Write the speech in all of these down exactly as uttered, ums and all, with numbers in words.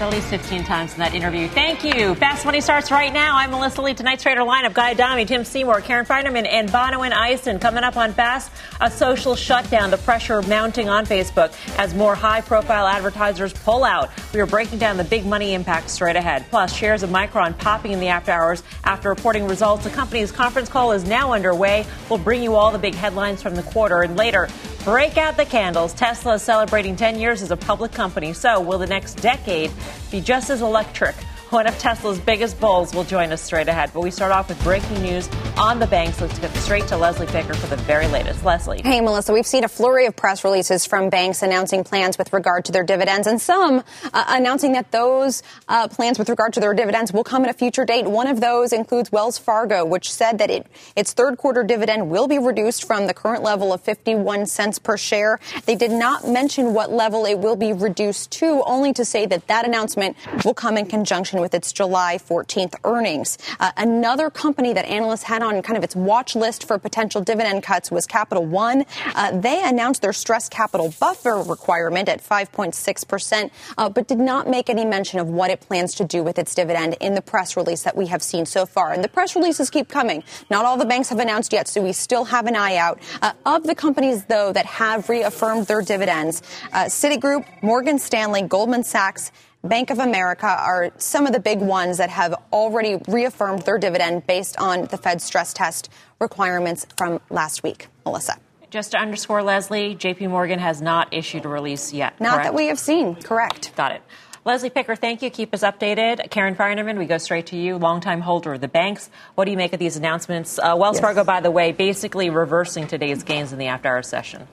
at least fifteen times in that interview. Thank you. Fast Money starts right now. I'm Melissa Lee. Tonight's trader lineup: Guy Adami, Tim Seymour, Karen Finerman, and Bonawyn Eison. Coming up on Fast, a social shutdown. The pressure mounting on Facebook as more high-profile advertisers pull out. We are breaking down the big money impact straight ahead. Plus, shares of Micron popping in the after hours after reporting results. The company's conference call is now underway. We'll bring you all the big headlines from the quarter, and later, break out the candles. Tesla is celebrating ten years as a public company. So will the next decade be just as electric? One of Tesla's biggest bulls will join us straight ahead. But we start off with breaking news on the banks. Let's get straight to Leslie Picker for the very latest. Leslie. Hey, Melissa, we've seen a flurry of press releases from banks announcing plans with regard to their dividends, and some uh, announcing that those uh, plans with regard to their dividends will come at a future date. One of those includes Wells Fargo, which said that it, its third quarter dividend will be reduced from the current level of fifty-one cents per share. They did not mention what level it will be reduced to, only to say that that announcement will come in conjunction with its July fourteenth earnings. Uh, another company that analysts had on kind of its watch list for potential dividend cuts was Capital One. Uh, they announced their stress capital buffer requirement at five point six percent, uh, but did not make any mention of what it plans to do with its dividend in the press release that we have seen so far. And the press releases keep coming. Not all the banks have announced yet, so we still have an eye out. Uh, of the companies, though, that have reaffirmed their dividends, uh, Citigroup, Morgan Stanley, Goldman Sachs, Bank of America are some of the big ones that have already reaffirmed their dividend based on the Fed's stress test requirements from last week. Melissa. Just to underscore, Leslie, J P Morgan has not issued a release yet. Not correct? That we have seen. Correct. Got it. Leslie Picker, thank you. Keep us updated. Karen Finerman, we go straight to you, longtime holder of the banks. What do you make of these announcements? Uh, Wells yes. Fargo, by the way, basically reversing today's gains in the after-hours session.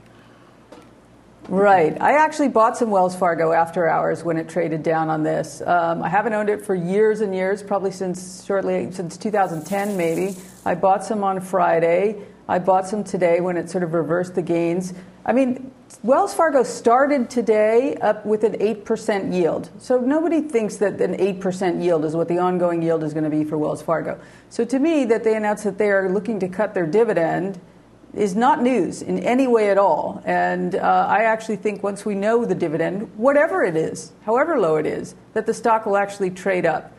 Right. I actually bought some Wells Fargo after hours when it traded down on this. Um, I haven't owned it for years and years, probably since shortly since two thousand ten, maybe. I bought some on Friday. I bought some today when it sort of reversed the gains. I mean, Wells Fargo started today up with an eight percent yield. So nobody thinks that an eight percent yield is what the ongoing yield is going to be for Wells Fargo. So to me, that they announced that they are looking to cut their dividend is not news in any way at all. And uh, I actually think once we know the dividend, whatever it is, however low it is, that the stock will actually trade up.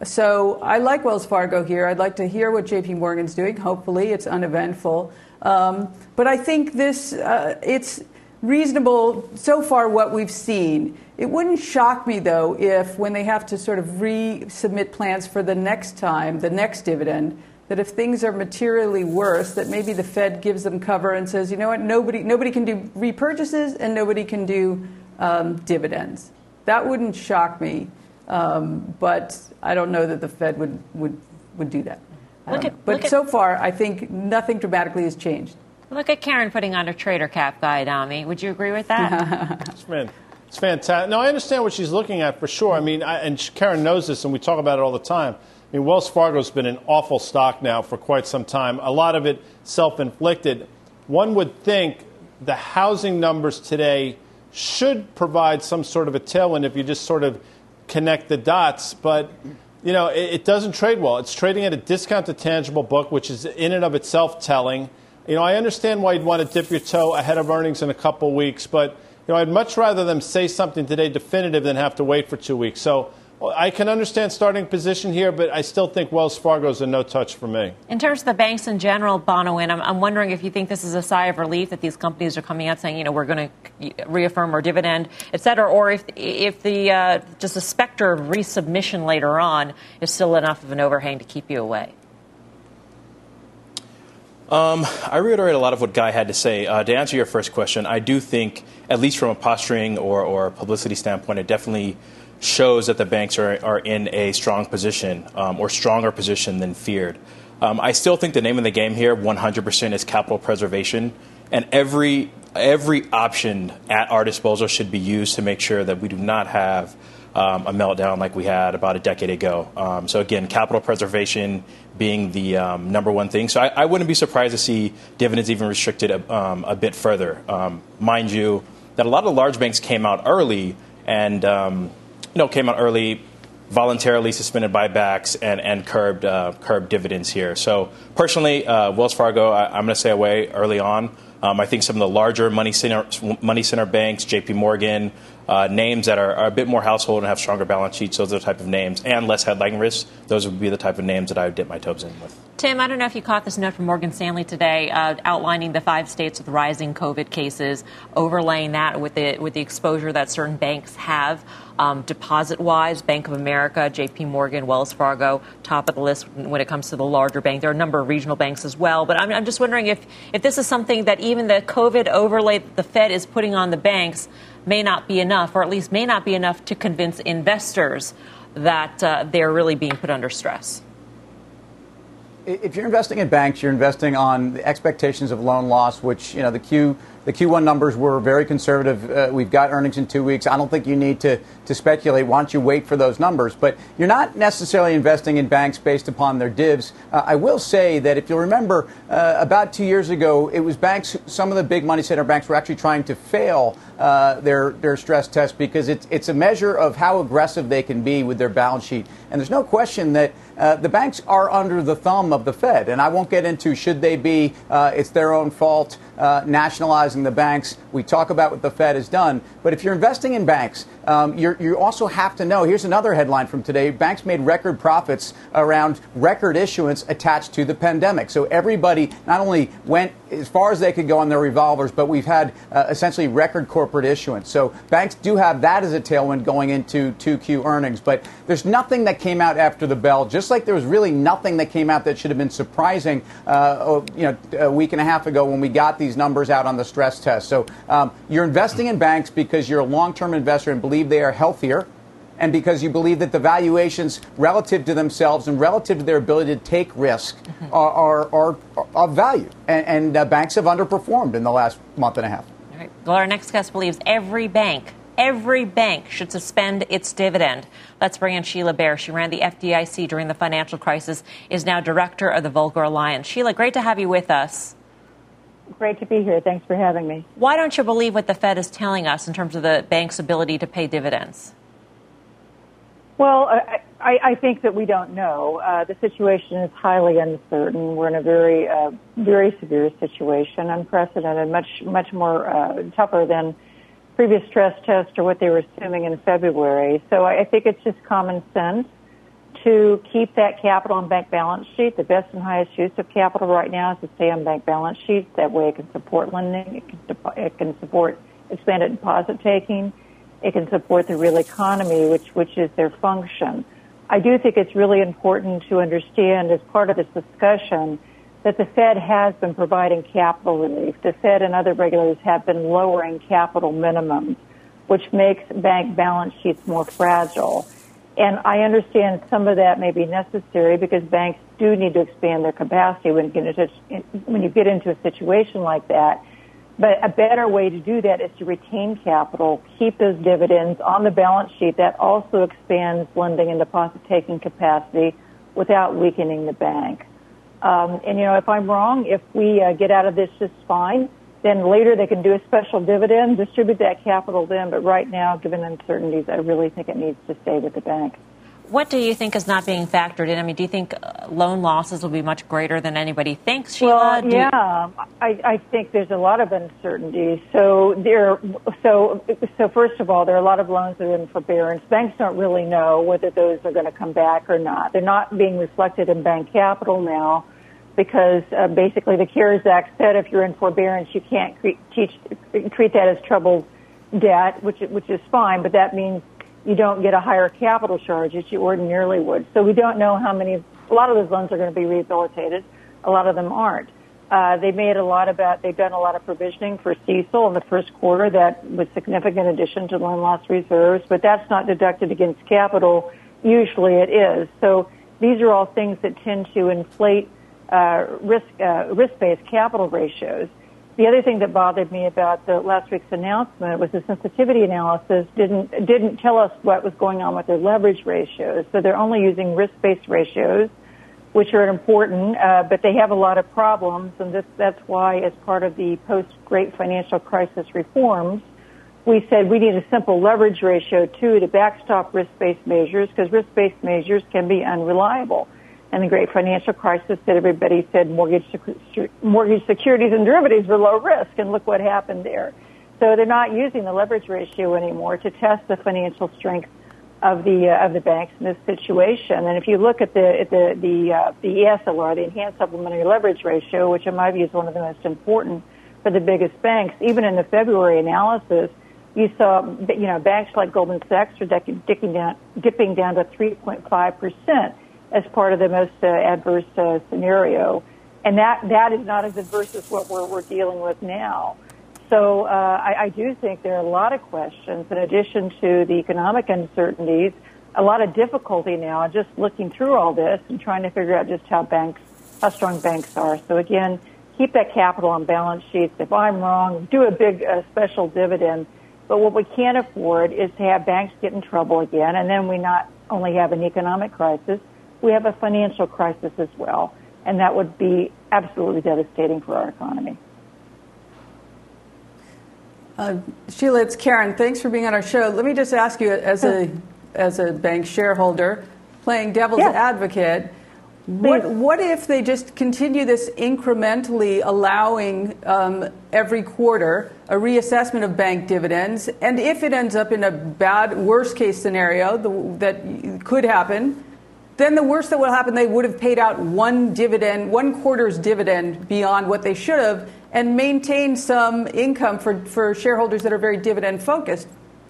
So I like Wells Fargo here. I'd like to hear what J P Morgan's doing. Hopefully it's uneventful. Um, but I think this, uh, it's reasonable so far what we've seen. It wouldn't shock me, though, if when they have to sort of resubmit plans for the next time, the next dividend, that if things are materially worse, that maybe the Fed gives them cover and says, you know what, nobody nobody can do repurchases and nobody can do um, dividends. That wouldn't shock me, um, but I don't know that the Fed would, would, would do that. Look at, but look so at, far, I think nothing dramatically has changed. Look at Karen putting on a trader cap, Guy Adami. Would you agree with that? It's fantastic. No, I understand what she's looking at for sure. I mean, I, and Karen knows this, and we talk about it all the time. I mean, Wells Fargo's been an awful stock now for quite some time. A lot of it self-inflicted. One would think the housing numbers today should provide some sort of a tailwind if you just sort of connect the dots. But, you know, it, it doesn't trade well. It's trading at a discount to tangible book, which is in and of itself telling. You know, I understand why you'd want to dip your toe ahead of earnings in a couple of weeks. But, you know, I'd much rather them say something today definitive than have to wait for two weeks. So I can understand starting position here, but I still think Wells Fargo is a no-touch for me. In terms of the banks in general, Bonawyn, I'm, I'm wondering if you think this is a sigh of relief that these companies are coming out saying, you know, we're going to reaffirm our dividend, et cetera, or if if the uh, just the specter of resubmission later on is still enough of an overhang to keep you away. Um, I reiterate a lot of what Guy had to say. Uh, to answer your first question, I do think, at least from a posturing or, or publicity standpoint, it definitely shows that the banks are, are in a strong position um, or stronger position than feared. Um, I still think the name of the game here, one hundred percent, is capital preservation. And every every option at our disposal should be used to make sure that we do not have um, a meltdown like we had about a decade ago. Um, so, again, capital preservation being the um, number one thing. So I, I wouldn't be surprised to see dividends even restricted a, um, a bit further. Um, mind you, that a lot of the large banks came out early and um, you know, came out early, voluntarily suspended buybacks and, and curbed uh, curbed dividends here. So personally, uh, Wells Fargo, I, I'm going to stay away early on. Um, I think some of the larger money center money center banks, J P Morgan, Uh, names that are, are a bit more household and have stronger balance sheets, those are the type of names, and less headline risks, those would be the type of names that I would dip my toes in with. Tim, I don't know if you caught this note from Morgan Stanley today uh, outlining the five states with rising COVID cases, overlaying that with the with the exposure that certain banks have um, deposit-wise. Bank of America, J P Morgan, Wells Fargo, top of the list when it comes to the larger bank. There are a number of regional banks as well. But I'm, I'm just wondering if, if this is something that even the COVID overlay that the Fed is putting on the banks may not be enough, or at least may not be enough to convince investors that uh, they're really being put under stress. If you're investing in banks, you're investing on the expectations of loan loss, which, you know, the Q the Q one numbers were very conservative. Uh, we've got earnings in two weeks. I don't think you need to, to speculate. Why don't you wait for those numbers? But you're not necessarily investing in banks based upon their divs. Uh, I will say that if you remember, uh, about two years ago, it was banks, some of the big money center banks were actually trying to fail uh, their, their stress test because it's, it's a measure of how aggressive they can be with their balance sheet. And there's no question that uh, the banks are under the thumb of the Fed. And I won't get into should they be, uh, it's their own fault, uh, nationalizing the banks. We talk about what the Fed has done. But if you're investing in banks, um, you're, you also have to know, here's another headline from today, banks made record profits around record issuance attached to the pandemic. So everybody not only went as far as they could go on their revolvers, but we've had uh, essentially record corporate issuance. So banks do have that as a tailwind going into two Q earnings. But there's nothing that came out after the bell, just like there was really nothing that came out that should have been surprising, uh, you know, a week and a half ago when we got these numbers out on the stress test. So um, you're investing in banks because you're a long-term investor and believe they are healthier, and because you believe that the valuations relative to themselves and relative to their ability to take risk mm-hmm. are, are, are, are of value. And, and uh, banks have underperformed in the last month and a half. All right. Well, our next guest believes every bank, every bank should suspend its dividend. Let's bring in Sheila Bair. She ran the F D I C during the financial crisis, is now director of the Volcker Alliance. Sheila, great to have you with us. Great to be here. Thanks for having me. Why don't you believe what the Fed is telling us in terms of the bank's ability to pay dividends? Well, I, I think that we don't know. Uh, the situation is highly uncertain. We're in a very, uh, very severe situation, unprecedented, much, much more uh, tougher than previous stress tests or what they were assuming in February. So I, I think it's just common sense to keep that capital on bank balance sheet. The best and highest use of capital right now is to stay on bank balance sheets. That way it can support lending, it can, it can support expanded deposit taking, it can support the real economy, which, which is their function. I do think it's really important to understand as part of this discussion that the Fed has been providing capital relief. The Fed and other regulators have been lowering capital minimums, which makes bank balance sheets more fragile. And I understand some of that may be necessary because banks do need to expand their capacity when you get into, when you get into a situation like that. But a better way to do that is to retain capital, keep those dividends on the balance sheet. That also expands lending and deposit-taking capacity without weakening the bank. Um, and, you know, if I'm wrong, if we uh, get out of this just fine, then later they can do a special dividend, distribute that capital then. But right now, given uncertainties, I really think it needs to stay with the bank. What do you think is not being factored in? I mean, do you think loan losses will be much greater than anybody thinks, Sheila? Well, yeah, you- I, I think there's a lot of uncertainty. So there, so so first of all, there are a lot of loans that are in forbearance. Banks don't really know whether those are going to come back or not. They're not being reflected in bank capital now because uh, basically the CARES Act said if you're in forbearance, you can't cre- teach, treat that as troubled debt, which which is fine, but that means you don't get a higher capital charge as you ordinarily would. So we don't know how many, a lot of those loans are going to be rehabilitated. A lot of them aren't. Uh, they made a lot about, they've done a lot of provisioning for CECL in the first quarter. That was significant addition to loan loss reserves, but that's not deducted against capital. Usually it is. So these are all things that tend to inflate uh, risk, uh, risk-based capital ratios. The other thing that bothered me about the last week's announcement was the sensitivity analysis didn't didn't tell us what was going on with their leverage ratios. So they're only using risk-based ratios, which are important, uh, but they have a lot of problems, and this, that's why, as part of the post-Great Financial Crisis reforms, we said we need a simple leverage ratio, too, to backstop risk-based measures, because risk-based measures can be unreliable. And the Great Financial Crisis that everybody said mortgage mortgage securities and derivatives were low risk, and look what happened there. so they're not using the leverage ratio anymore to test the financial strength of the uh, of the banks in this situation. And if you look at the at the the uh, the E S L R, the Enhanced Supplementary Leverage Ratio, which in my view is one of the most important for the biggest banks, even in the February analysis, you saw you know banks like Goldman Sachs are dipping down dipping down to three point five percent as part of the most uh, adverse uh, scenario, and that that is not as adverse as what we're we're dealing with now. So uh, I, I do think there are a lot of questions in addition to the economic uncertainties, a lot of difficulty now just looking through all this and trying to figure out just how banks, how strong banks are. So again, keep that capital on balance sheets. If I'm wrong, do a big uh, special dividend. But what we can't afford is to have banks get in trouble again, and then we not only have an economic crisis, we have a financial crisis as well. And that would be absolutely devastating for our economy. Uh, Sheila, it's Karen. Thanks for being on our show. Let me just ask you, as a as a bank shareholder, playing devil's yes. advocate, what what if they just continue this incrementally, allowing um, every quarter a reassessment of bank dividends, and if it ends up in a bad, worst case scenario the, that could happen, then the worst that will happen, they would have paid out one dividend, one quarter's dividend beyond what they should have, and maintain some income for, for shareholders that are very dividend focused.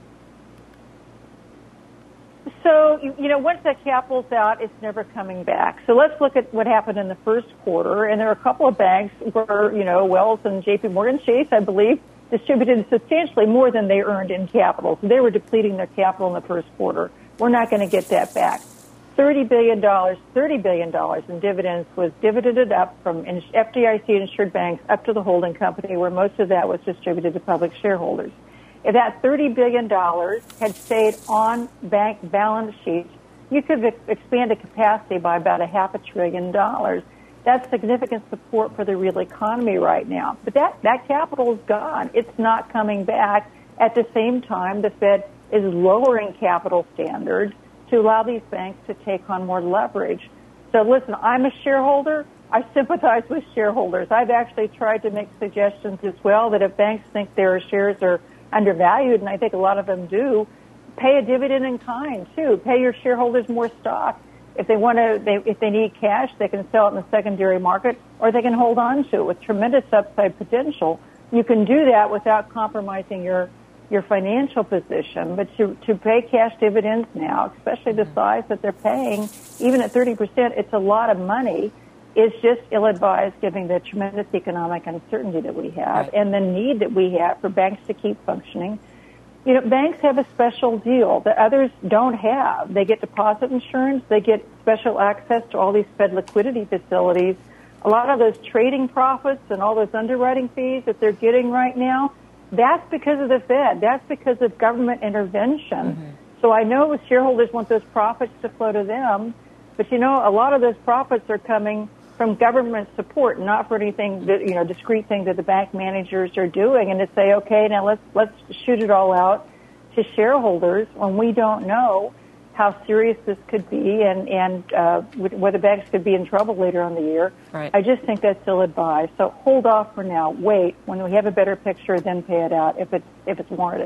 So, you know, once that capital's out, it's never coming back. So let's look at what happened in the first quarter. And there are a couple of banks where, you know, Wells and J P Morgan Chase, I believe, distributed substantially more than they earned in capital. So they were depleting their capital in the first quarter. We're not going to get that back. thirty billion dollars, thirty billion dollars in dividends was dividended up from F D I C-insured banks up to the holding company, where most of that was distributed to public shareholders. If that thirty billion dollars had stayed on bank balance sheets, you could have expanded capacity by about a half a trillion dollars. That's significant support for the real economy right now. But that, that capital is gone. It's not coming back. At the same time, the Fed is lowering capital standards to allow these banks to take on more leverage. So listen, I'm a shareholder. I sympathize with shareholders. I've actually tried to make suggestions as well that if banks think their shares are undervalued, and I think a lot of them do, pay a dividend in kind too. Pay your shareholders more stock. If they want to, they, if they need cash, they can sell it in the secondary market, or they can hold on to it with tremendous upside potential. You can do that without compromising your your financial position, but to, to pay cash dividends now, especially the size that they're paying, even at thirty percent, it's a lot of money. It's just ill-advised given the tremendous economic uncertainty that we have and the need that we have for banks to keep functioning. You know, banks have a special deal that others don't have. They get deposit insurance. They get special access to all these Fed liquidity facilities. A lot of those trading profits and all those underwriting fees that they're getting right now, that's because of the Fed. That's because of government intervention. Mm-hmm. So I know shareholders want those profits to flow to them, but, you know, a lot of those profits are coming from government support, not for anything that, you know, discrete thing that the bank managers are doing. And to say, okay, now let's let's shoot it all out to shareholders when we don't know how serious this could be and, and uh, whether banks could be in trouble later on the year. Right. I just think that's ill-advised. So hold off for now. Wait. When we have a better picture, then pay it out if it's, if it's warranted.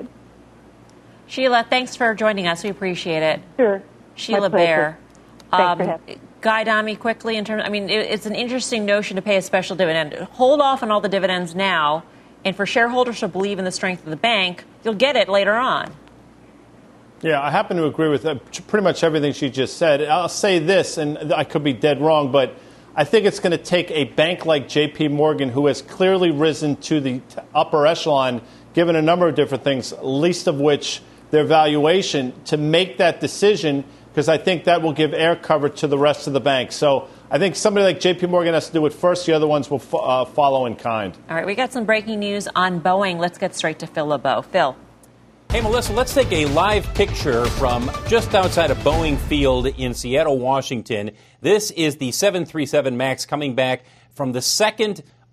Sheila, thanks for joining us. We appreciate it. Sure. Sheila Bair. Thanks for Um, having me. Guy Adami, quickly, in terms, I mean, it, it's an interesting notion to pay a special dividend. Hold off on all the dividends now, and for shareholders to believe in the strength of the bank, you'll get it later on. Yeah, I happen to agree with uh, pretty much everything she just said. I'll say this, and I could be dead wrong, but I think it's going to take a bank like J P Morgan, who has clearly risen to the upper echelon, given a number of different things, least of which their valuation, to make that decision, because I think that will give air cover to the rest of the bank. So I think somebody like J P Morgan has to do it first. The other ones will fo- uh, follow in kind. All right, we got some breaking news on Boeing. Let's get straight to Phil LeBeau. Phil. Hey, Melissa, let's take a live picture from just outside of Boeing Field in Seattle, Washington. This is the seven thirty-seven MAX coming back from the second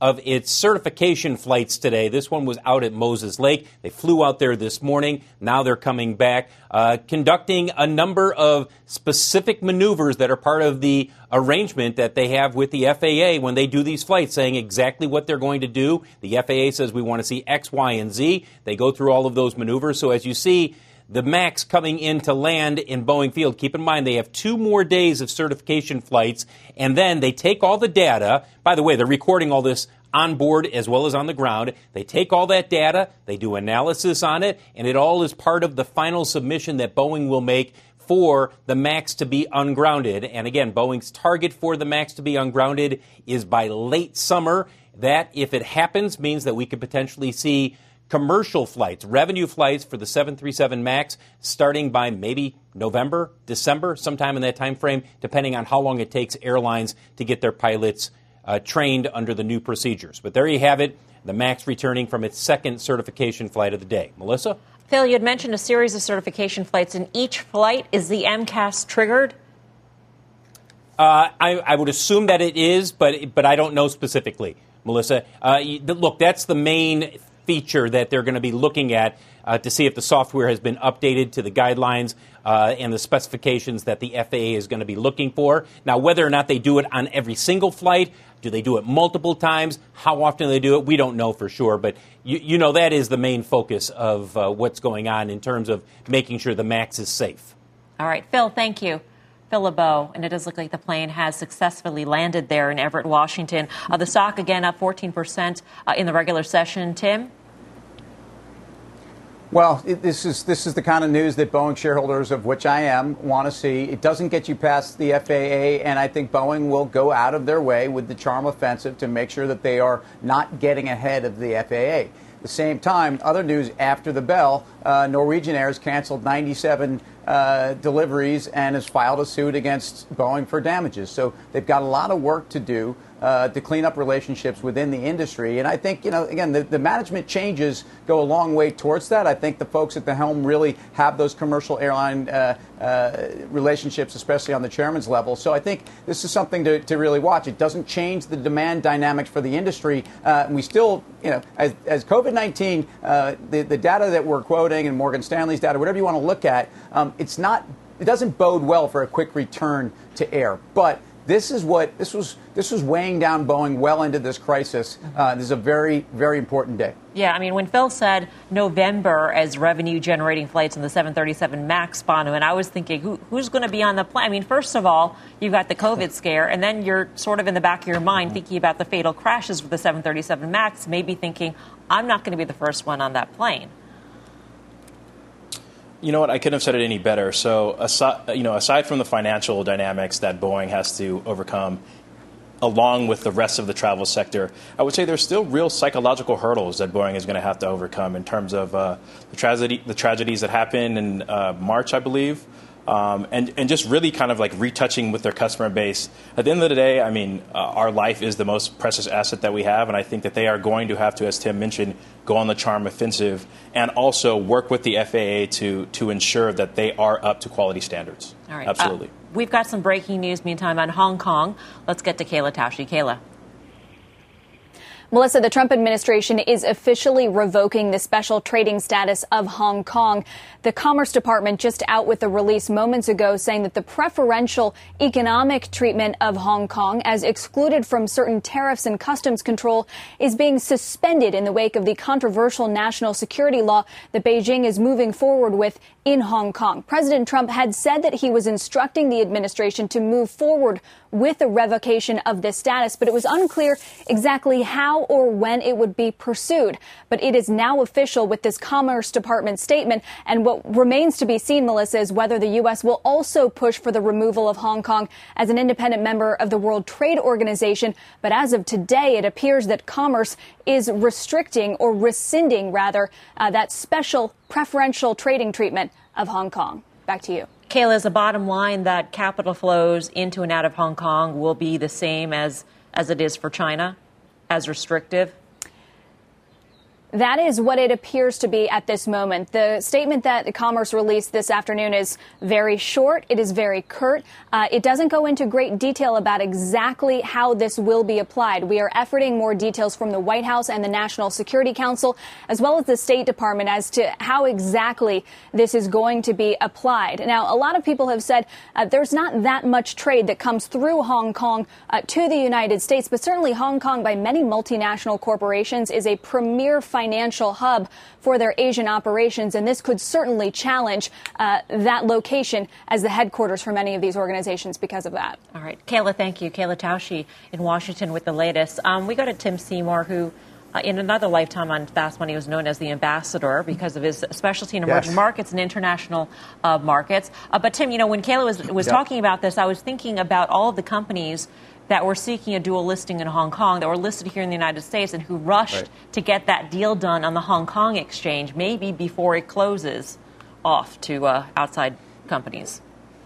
of its certification flights today. This one was out at Moses Lake. They flew out there this morning. Now they're coming back, uh, conducting a number of specific maneuvers that are part of the arrangement that they have with the F A A when they do these flights, saying exactly what they're going to do. The F A A says we want to see X, Y, and Z. They go through all of those maneuvers. So as you see the MAX coming in to land in Boeing Field, keep in mind they have two more days of certification flights, and then they take all the data. By the way, they're recording all this on board as well as on the ground. They take all that data, they do analysis on it, and it all is part of the final submission that Boeing will make for the MAX to be ungrounded. And again, Boeing's target for the MAX to be ungrounded is by late summer. That, if it happens, means that we could potentially see commercial flights, revenue flights for the seven thirty-seven MAX starting by maybe November, December, sometime in that time frame, depending on how long it takes airlines to get their pilots uh, trained under the new procedures. But there you have it, the MAX returning from its second certification flight of the day. Melissa? Phil, you had mentioned a series of certification flights. In each flight, is the M C A S triggered? Uh, I, I would assume that it is, but but I don't know specifically, Melissa. Uh, you, look, that's the main feature that they're going to be looking at uh, to see if the software has been updated to the guidelines uh, and the specifications that the F A A is going to be looking for. Now, whether or not they do it on every single flight, do they do it multiple times, how often they do it, we don't know for sure. But, you, you know, that is the main focus of uh, what's going on in terms of making sure the MAX is safe. All right, Phil, thank you. Phil LeBeau, and it does look like the plane has successfully landed there in Everett, Washington. Uh, the stock, again, up fourteen percent uh, in the regular session. Tim? Well, it, this is this is the kind of news that Boeing shareholders, of which I am, want to see. It doesn't get you past the F A A, and I think Boeing will go out of their way with the Charm Offensive to make sure that they are not getting ahead of the F A A. At the same time, other news after the bell, uh, Norwegian Air has canceled ninety-seven uh, deliveries and has filed a suit against Boeing for damages. So they've got a lot of work to do uh, to clean up relationships within the industry. And I think, you know, again, the, the management changes go a long way towards that. I think the folks at the helm really have those commercial airline uh, uh, relationships, especially on the chairman's level. So I think this is something to, to really watch. It doesn't change the demand dynamics for the industry. Uh, we still, you know, as, as COVID nineteen, uh, the, the data that we're quoting and Morgan Stanley's data, whatever you want to look at, um, it's not, it doesn't bode well for a quick return to air. But this is what, this was, this was weighing down Boeing well into this crisis. Uh, this is a very, very important day. Yeah, I mean, when Phil said November as revenue-generating flights on the seven thirty-seven MAX, Bono, and I was thinking, who, who's going to be on the plane? I mean, first of all, you've got the COVID scare, and then you're sort of in the back of your mind thinking about the fatal crashes with the seven thirty-seven MAX, maybe thinking, I'm not going to be the first one on that plane. You know what? I couldn't have said it any better. So, aside, you know, aside from the financial dynamics that Boeing has to overcome, along with the rest of the travel sector, I would say there's still real psychological hurdles that Boeing is going to have to overcome in terms of uh, the tragedy, the tragedies that happened in uh, March, I believe. Um, and, and just really kind of like retouching with their customer base. At the end of the day, I mean, uh, our life is the most precious asset that we have, and I think that they are going to have to, as Tim mentioned, go on the Charm Offensive and also work with the F A A to to ensure that they are up to quality standards. All right. Absolutely. Uh, we've got some breaking news, meantime, on Hong Kong. Let's get to Kayla Tausche. Kayla. Melissa, the Trump administration is officially revoking the special trading status of Hong Kong. The Commerce Department just out with a release moments ago saying that the preferential economic treatment of Hong Kong as excluded from certain tariffs and customs control is being suspended in the wake of the controversial national security law that Beijing is moving forward with in Hong Kong. President Trump had said that he was instructing the administration to move forward with a revocation of this status, but it was unclear exactly how or when it would be pursued. But it is now official with this Commerce Department statement. And what remains to be seen, Melissa, is whether the U S will also push for the removal of Hong Kong as an independent member of the World Trade Organization. But as of today, it appears that Commerce is restricting or rescinding, rather, uh, that special preferential trading treatment of Hong Kong. Back to you. Kayla, is the bottom line that capital flows into and out of Hong Kong will be the same as, as it is for China, as restrictive? That is what it appears to be at this moment. The statement that Commerce released this afternoon is very short. It is very curt. Uh, it doesn't go into great detail about exactly how this will be applied. We are efforting more details from the White House and the National Security Council, as well as the State Department, as to how exactly this is going to be applied. Now, a lot of people have said uh, there's not that much trade that comes through Hong Kong uh, to the United States, but certainly Hong Kong, by many multinational corporations, is a premier financial financial hub for their Asian operations, and this could certainly challenge uh, that location as the headquarters for many of these organizations because of that. All right. Kayla, thank you. Kayla Tausche in Washington with the latest. Um, we go to Tim Seymour, who uh, in another lifetime on Fast Money was known as the ambassador because of his specialty in emerging yes. markets and international uh, markets. Uh, but, Tim, you know, when Kayla was, was yep. talking about this, I was thinking about all of the companies that were seeking a dual listing in Hong Kong, that were listed here in the United States, and who rushed right. to get that deal done on the Hong Kong exchange, maybe before it closes off to uh, outside companies.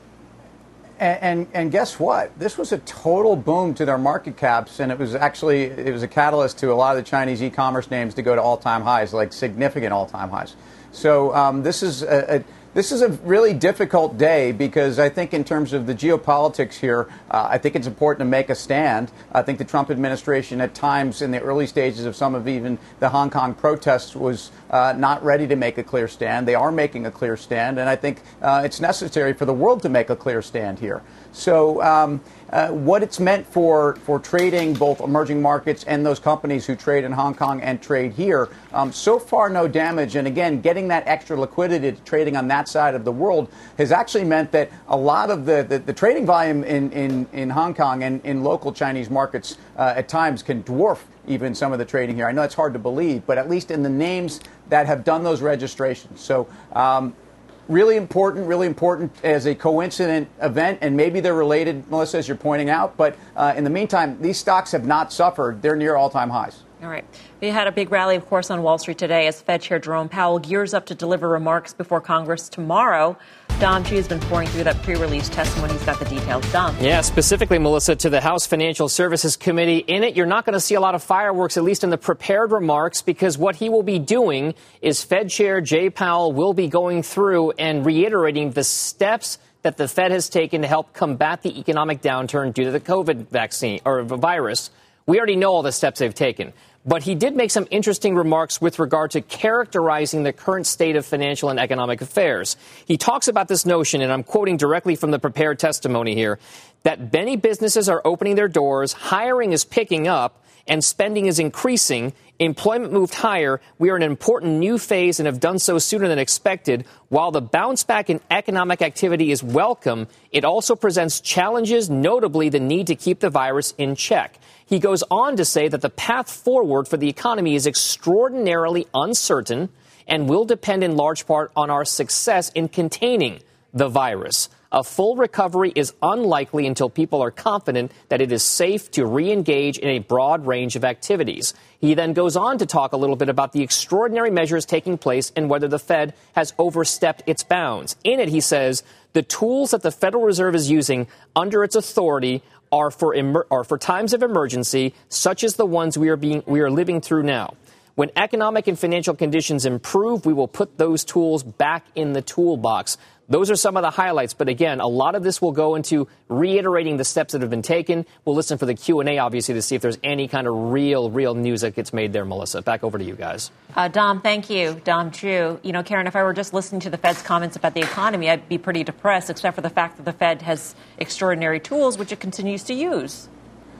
And, and, and guess what? This was a total boom to their market caps, and it was actually it was a catalyst to a lot of the Chinese e-commerce names to go to all-time highs, like significant all-time highs. So um, this is a, a This is a really difficult day because I think in terms of the geopolitics here, uh, I think it's important to make a stand. I think the Trump administration at times in the early stages of some of even the Hong Kong protests was uh, not ready to make a clear stand. They are making a clear stand, and I think uh, it's necessary for the world to make a clear stand here. So um, uh, what it's meant for, for trading both emerging markets and those companies who trade in Hong Kong and trade here, um, so far no damage. And again, getting that extra liquidity to trading on that side of the world has actually meant that a lot of the, the, the trading volume in, in, in Hong Kong and in local Chinese markets uh, at times can dwarf even some of the trading here. I know it's hard to believe, but at least in the names that have done those registrations. So um, really important, really important as a coincident event, and maybe they're related, Melissa, as you're pointing out. But uh, in the meantime, these stocks have not suffered. They're near all-time highs. All right. We had a big rally, of course, on Wall Street today as Fed Chair Jerome Powell gears up to deliver remarks before Congress tomorrow. Dom Chu has been pouring through that pre-release testimony. He's got the details. Dom. Yeah, specifically, Melissa, to the House Financial Services Committee. In it, you're not going to see a lot of fireworks, at least in the prepared remarks, because what he will be doing is Fed Chair Jay Powell will be going through and reiterating the steps that the Fed has taken to help combat the economic downturn due to the COVID vaccine or virus. We already know all the steps they've taken. But he did make some interesting remarks with regard to characterizing the current state of financial and economic affairs. He talks about this notion, and I'm quoting directly from the prepared testimony here, that many businesses are opening their doors, hiring is picking up, and spending is increasing. Employment moved higher. We are in an important new phase and have done so sooner than expected. While the bounce back in economic activity is welcome, it also presents challenges, notably the need to keep the virus in check. He goes on to say that the path forward for the economy is extraordinarily uncertain and will depend in large part on our success in containing the virus. A full recovery is unlikely until people are confident that it is safe to re-engage in a broad range of activities. He then goes on to talk a little bit about the extraordinary measures taking place and whether the Fed has overstepped its bounds. In it, he says, the tools that the Federal Reserve is using under its authority are for emer- are for times of emergency, such as the ones we are being we are living through now. When economic and financial conditions improve, we will put those tools back in the toolbox. Those are some of the highlights. But again, a lot of this will go into reiterating the steps that have been taken. We'll listen for the Q and A, obviously, to see if there's any kind of real, real news that gets made there, Melissa. Back over to you guys. Uh, Dom, thank you. Dom Chu. You know, Karen, if I were just listening to the Fed's comments about the economy, I'd be pretty depressed, except for the fact that the Fed has extraordinary tools, which it continues to use.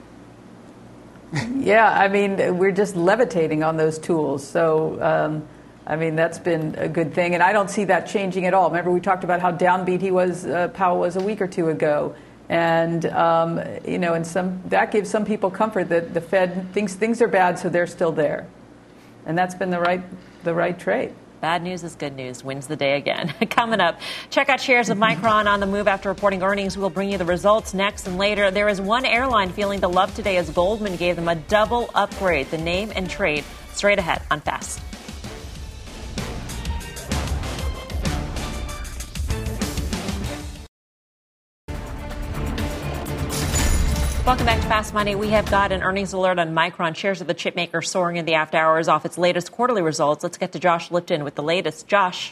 Yeah, I mean, we're just levitating on those tools. So, um, I mean, that's been a good thing. And I don't see that changing at all. Remember, we talked about how downbeat he was, uh, Powell was a week or two ago. And, um, you know, and some that gives some people comfort that the Fed thinks things are bad, so they're still there. And that's been the right the right trade. Bad news is good news. Wins the day again. Coming up, check out shares of Micron on the move after reporting earnings. We'll bring you the results next and later. There is one airline feeling the love today as Goldman gave them a double upgrade. The name and trade straight ahead on Fast. Welcome back to Fast Money. We have got an earnings alert on Micron. Shares of the chipmaker soaring in the after hours off its latest quarterly results. Let's get to Josh Lipton with the latest. Josh.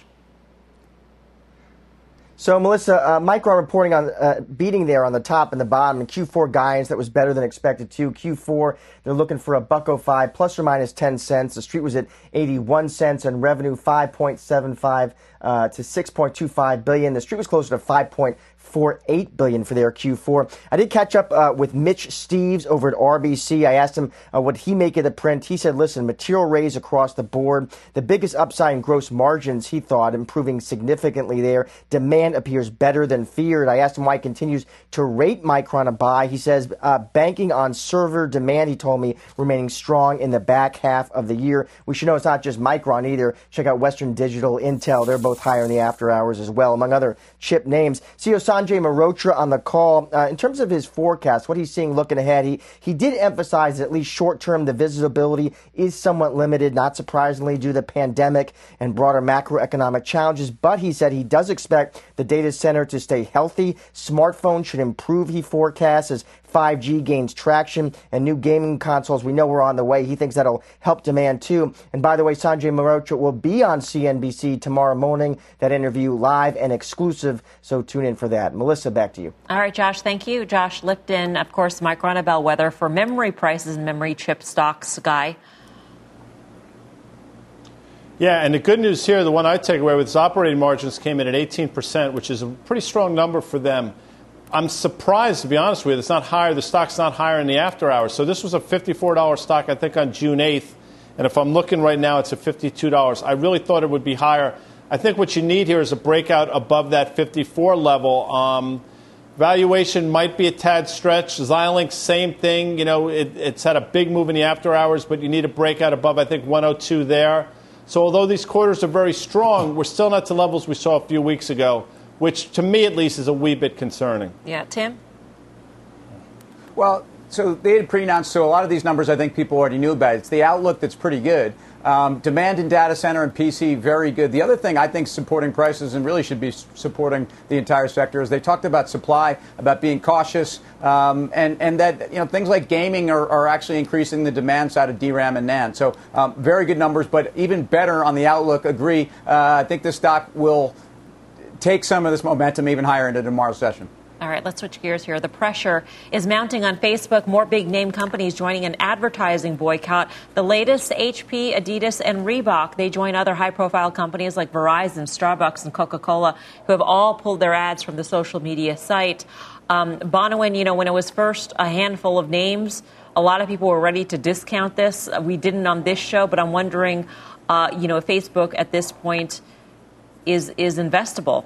So, Melissa, uh, Micron reporting on uh, beating there on the top and the bottom. And Q four guidance that was better than expected too. Q four, they're looking for a buck oh five plus or minus ten cents. The street was at eighty-one cents and revenue five point seven five uh, to six point two five billion. The street was closer to five point four eight billion for their Q four. I did catch up uh, with Mitch Steves over at R B C. I asked him uh, what he make of the print. He said, listen, material raise across the board. The biggest upside in gross margins, he thought, improving significantly there. Demand appears better than feared. I asked him why he continues to rate Micron a buy. He says, uh, banking on server demand, he told me, remaining strong in the back half of the year. We should know it's not just Micron either. Check out Western Digital, Intel. They're both higher in the after hours as well, among other chip names. C E O Sanjay Mehrotra on the call. Uh, in terms of his forecast, what he's seeing looking ahead, he, he did emphasize that at least short-term the visibility is somewhat limited, not surprisingly due to the pandemic and broader macroeconomic challenges. But he said he does expect the data center to stay healthy. Smartphones should improve, he forecasts, as five G gains traction and new gaming consoles we know are on the way. He thinks that'll help demand too. And by the way, Sanjay Mehrotra will be on C N B C tomorrow morning. That interview live and exclusive, so tune in for that. Melissa, back to you. All right, Josh, thank you. Josh Lipton, of course, Micron, a bellwether for memory prices and memory chip stocks. Guy. Yeah, and the good news here, the one I take away with is operating margins came in at eighteen percent, which is a pretty strong number for them. I'm surprised, to be honest with you, it's not higher. The stock's not higher in the after hours. So this was a fifty-four dollars stock, I think, on June eighth. And if I'm looking right now, it's at fifty-two dollars. I really thought it would be higher. I think what you need here is a breakout above that fifty-four level. Um, valuation might be a tad stretch. Xilinx, same thing. You know, it, it's had a big move in the after hours, but you need a breakout above, I think, one oh two there. So although these quarters are very strong, we're still not to levels we saw a few weeks ago, which to me at least is a wee bit concerning. Yeah, Tim? Well, so they had pre-announced, so a lot of these numbers I think people already knew about. It's the outlook that's pretty good. Um, demand in data center and P C, very good. The other thing I think supporting prices and really should be supporting the entire sector is they talked about supply, about being cautious, um, and, and that you know things like gaming are, are actually increasing the demand side of D RAM and NAND. So um, very good numbers, but even better on the outlook, agree. Uh, I think the stock will take some of this momentum even higher into tomorrow's session. All right, let's switch gears here. The pressure is mounting on Facebook. More big name companies joining an advertising boycott. The latest, H P, Adidas, and Reebok. They join other high-profile companies like Verizon, Starbucks, and Coca-Cola, who have all pulled their ads from the social media site. Um, Bonawyn, you know, when it was first a handful of names, a lot of people were ready to discount this. We didn't on this show, but I'm wondering, uh, you know, if Facebook at this point is is investable.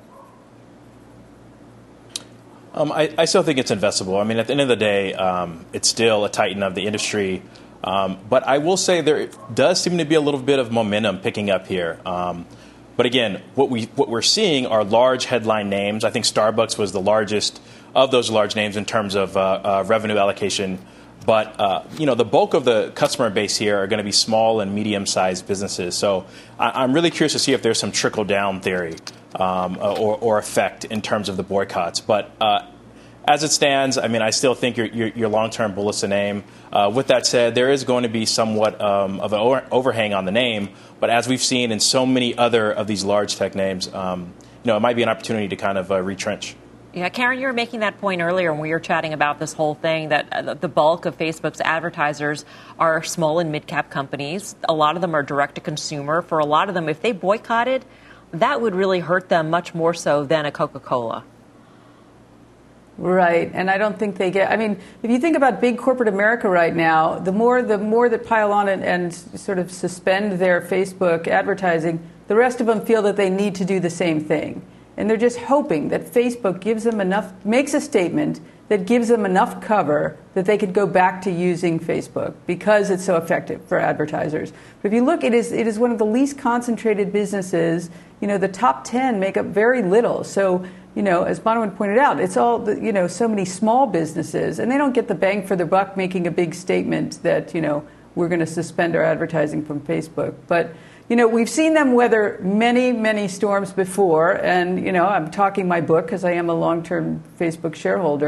Um, I, I still think it's investable. I mean, at the end of the day, um, it's still a titan of the industry. Um, but I will say there does seem to be a little bit of momentum picking up here. Um, but again, what we what we're seeing are large headline names. I think Starbucks was the largest of those large names in terms of uh, uh, revenue allocation. But uh, you know, the bulk of the customer base here are going to be small and medium-sized businesses. So I, I'm really curious to see if there's some trickle-down theory um, or, or effect in terms of the boycotts. But uh, as it stands, I mean, I still think your, your, your long-term bullish name. Uh, with that said, there is going to be somewhat um, of an over- overhang on the name. But as we've seen in so many other of these large tech names, um, you know, it might be an opportunity to kind of uh, retrench. Yeah, Karen, you were making that point earlier when we were chatting about this whole thing, that the bulk of Facebook's advertisers are small and mid-cap companies. A lot of them are direct-to-consumer. For a lot of them, if they boycotted, that would really hurt them much more so than a Coca-Cola. Right, and I don't think they get. I mean, if you think about big corporate America right now, the more the more that pile on and, and sort of suspend their Facebook advertising, the rest of them feel that they need to do the same thing. And they're just hoping that Facebook gives them enough, makes a statement that gives them enough cover that they could go back to using Facebook because it's so effective for advertisers. But if you look, it is it is one of the least concentrated businesses. You know, the top ten make up very little. So, you know, as Bonawyn pointed out, it's all, the, you know, so many small businesses, and they don't get the bang for their buck making a big statement that, you know, we're going to suspend our advertising from Facebook. But you know, we've seen them weather many, many storms before. And, you know, I'm talking my book because I am a long-term Facebook shareholder.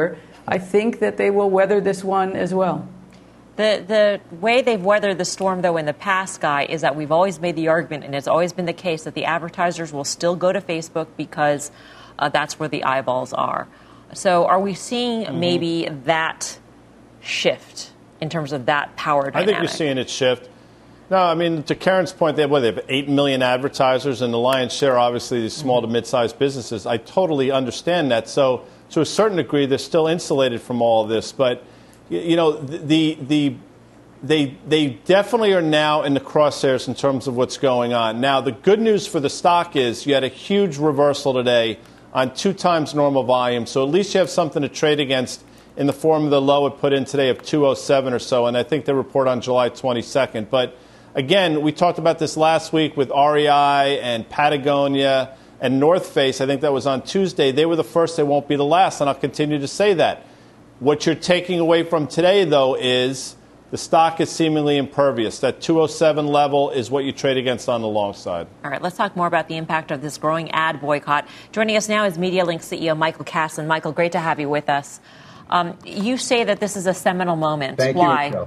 I think that they will weather this one as well. The the way they've weathered the storm, though, in the past, Guy, is that we've always made the argument, and it's always been the case, that the advertisers will still go to Facebook because uh, that's where the eyeballs are. So are we seeing mm-hmm. maybe that shift in terms of that power dynamic? I think you're seeing it shift. No, I mean, to Karen's point, they have, what, they have eight million advertisers, and the lion's share, obviously, these small mm-hmm. to mid-sized businesses. I totally understand that. So to a certain degree, they're still insulated from all of this. But you know, the the they they definitely are now in the crosshairs in terms of what's going on. Now, the good news for the stock is you had a huge reversal today on two times normal volume, so at least you have something to trade against in the form of the low it put in today of two oh seven or so, and I think they report on July twenty-second. But again, we talked about this last week with R E I and Patagonia and North Face. I think that was on Tuesday. They were the first, they won't be the last, and I'll continue to say that. What you're taking away from today, though, is the stock is seemingly impervious. That two oh seven level is what you trade against on the long side. All right, let's talk more about the impact of this growing ad boycott. Joining us now is MediaLink C E O Michael Kassan. Michael, great to have you with us. Um, you say that this is a seminal moment. Thank Why? you, Michelle.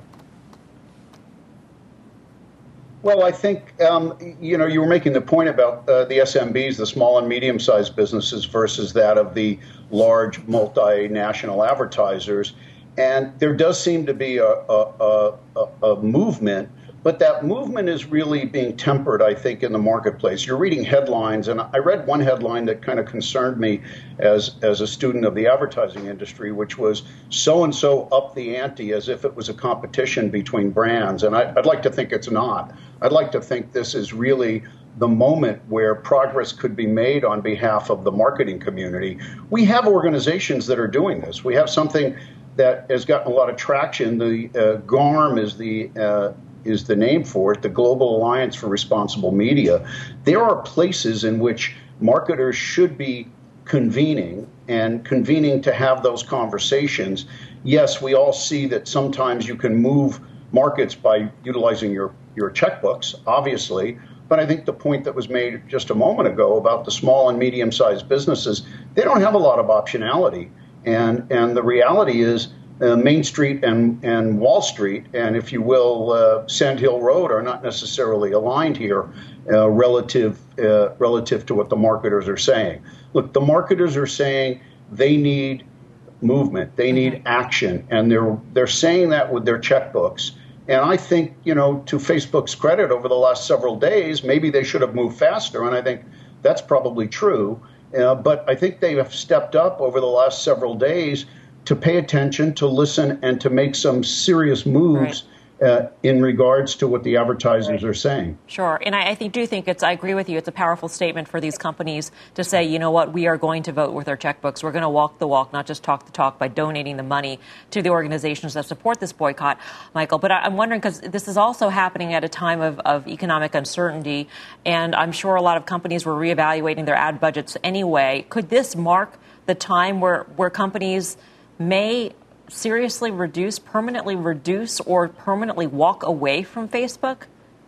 Well, I think, um, you know, you were making the point about uh, the S M Bs, the small and medium-sized businesses versus that of the large multinational advertisers. And there does seem to be a, a, a, a movement, but that movement is really being tempered, I think, in the marketplace. You're reading headlines, and I read one headline that kind of concerned me as, as a student of the advertising industry, which was so-and-so up the ante as if it was a competition between brands. And I, I'd like to think it's not. I'd like to think this is really the moment where progress could be made on behalf of the marketing community. We have organizations that are doing this. We have something that has gotten a lot of traction. The uh, G A R M is the uh, is the name for it, the Global Alliance for Responsible Media. There are places in which marketers should be convening and convening to have those conversations. Yes, we all see that sometimes you can move markets by utilizing your, your checkbooks, obviously. But I think the point that was made just a moment ago about the small and medium-sized businesses, they don't have a lot of optionality. And and the reality is uh, Main Street and, and Wall Street, and if you will, uh, Sand Hill Road are not necessarily aligned here uh, relative uh, relative to what the marketers are saying. Look, the marketers are saying they need movement, they need action, and they're they're saying that with their checkbooks. And I think, you know, to Facebook's credit, over the last several days, maybe they should have moved faster, and I think that's probably true. Uh, but I think they have stepped up over the last several days to pay attention, to listen, and to make some serious moves right. uh, in regards to what the advertisers right. are saying. Sure. And I, I think, do think it's, I agree with you, it's a powerful statement for these companies to say, you know what, we are going to vote with our checkbooks. We're going to walk the walk, not just talk the talk, by donating the money to the organizations that support this boycott, Michael. But I, I'm wondering, because this is also happening at a time of, of economic uncertainty, and I'm sure a lot of companies were reevaluating their ad budgets anyway. Could this mark the time where, where companies may seriously reduce, permanently reduce, or permanently walk away from Facebook?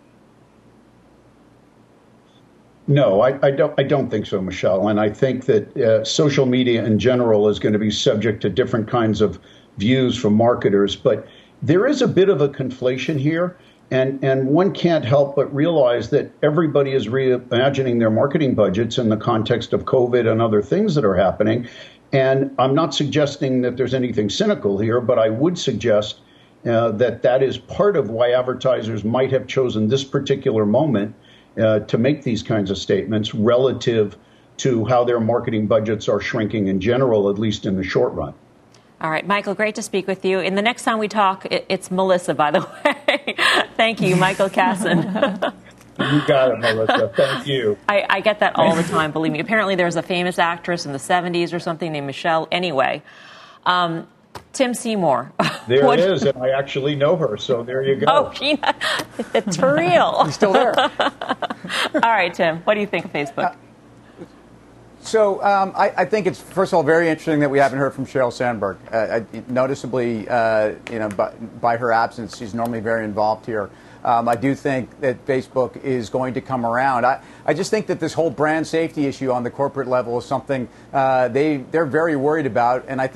No, I, I don't. I don't think so, Michelle. And I think that uh, social media in general is going to be subject to different kinds of views from marketers. But there is a bit of a conflation here, and and one can't help but realize that everybody is reimagining their marketing budgets in the context of COVID and other things that are happening. And I'm not suggesting that there's anything cynical here, but I would suggest uh, that that is part of why advertisers might have chosen this particular moment uh, to make these kinds of statements relative to how their marketing budgets are shrinking in general, at least in the short run. All right, Michael, great to speak with you. And the next time we talk, it's Melissa, by the way. Thank you, Michael Kassan. You got it, Melissa. Thank you. I, I get that all the time, believe me. Apparently there's a famous actress in the seventies or something named Michelle. Anyway, um, Tim Seymour. There what? It is, and I actually know her, so there you go. Oh, Gina, it's for real. He's still there. All right, Tim, what do you think of Facebook? Uh, So um, I, I think it's, first of all, very interesting that we haven't heard from Sheryl Sandberg. Uh, I, noticeably, uh, you know, by, by her absence, she's normally very involved here. Um, I do think that Facebook is going to come around. I, I just think that this whole brand safety issue on the corporate level is something uh, they, they're very worried about. And I think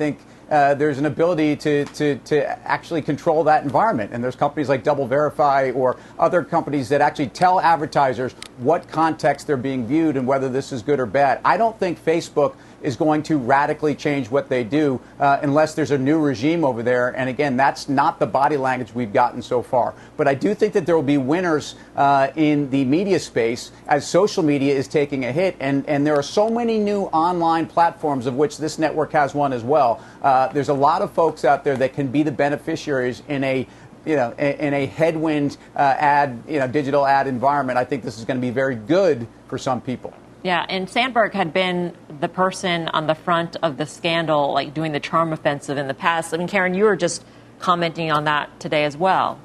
uh, there's an ability to, to, to actually control that environment. And there's companies like Double Verify or other companies that actually tell advertisers what context they're being viewed and whether this is good or bad. I don't think Facebook is going to radically change what they do uh, unless there's a new regime over there. And again, that's not the body language we've gotten so far. But I do think that there will be winners uh, in the media space as social media is taking a hit. And, and there are so many new online platforms, of which this network has one as well. Uh, there's a lot of folks out there that can be the beneficiaries in a you know, in a headwind uh, ad, you know, digital ad environment. I think this is going to be very good for some people. Yeah, and Sandberg had been the person on the front of the scandal, like doing the charm offensive in the past. I mean, Karen, you were just commenting on that today as well.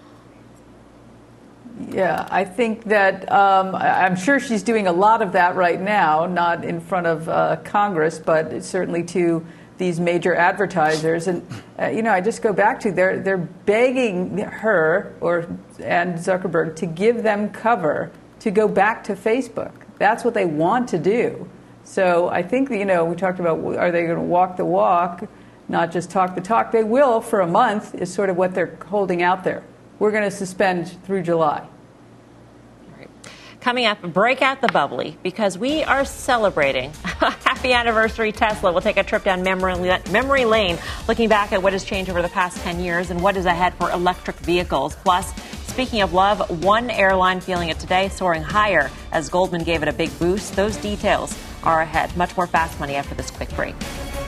Yeah, I think that um, I'm sure she's doing a lot of that right now, not in front of uh, Congress, but certainly to these major advertisers. And, uh, you know, I just go back to they're, they're begging her or and Zuckerberg to give them cover to go back to Facebook. That's what they want to do. So I think, you know, we talked about, are they going to walk the walk, not just talk the talk? They will for a month is sort of what they're holding out there. We're going to suspend through July. Coming up, break out the bubbly because we are celebrating. Happy anniversary, Tesla. We'll take a trip down memory, memory lane, looking back at what has changed over the past ten years and what is ahead for electric vehicles. Plus, speaking of love, one airline feeling it today, soaring higher as Goldman gave it a big boost. Those details are ahead. Much more Fast Money after this quick break.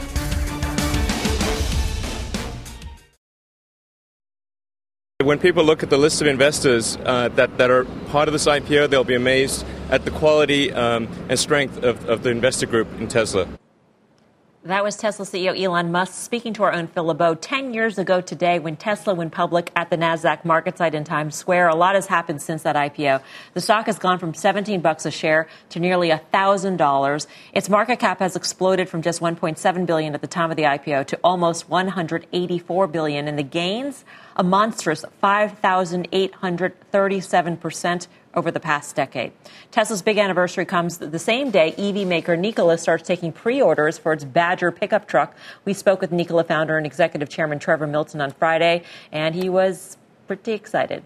When people look at the list of investors uh, that, that are part of this I P O, they'll be amazed at the quality um, and strength of, of the investor group in Tesla. That was Tesla C E O Elon Musk speaking to our own Phil LeBeau ten years ago today when Tesla went public at the NASDAQ market site in Times Square. A lot has happened since that I P O. The stock has gone from seventeen bucks a share to nearly one thousand dollars. Its market cap has exploded from just one point seven billion dollars at the time of the I P O to almost one hundred eighty-four billion dollars. And the gains, a monstrous five thousand eight hundred thirty-seven percent over the past decade. Tesla's big anniversary comes the same day E V maker Nikola starts taking pre-orders for its Badger pickup truck. We spoke with Nikola founder and executive chairman Trevor Milton on Friday, and he was pretty excited.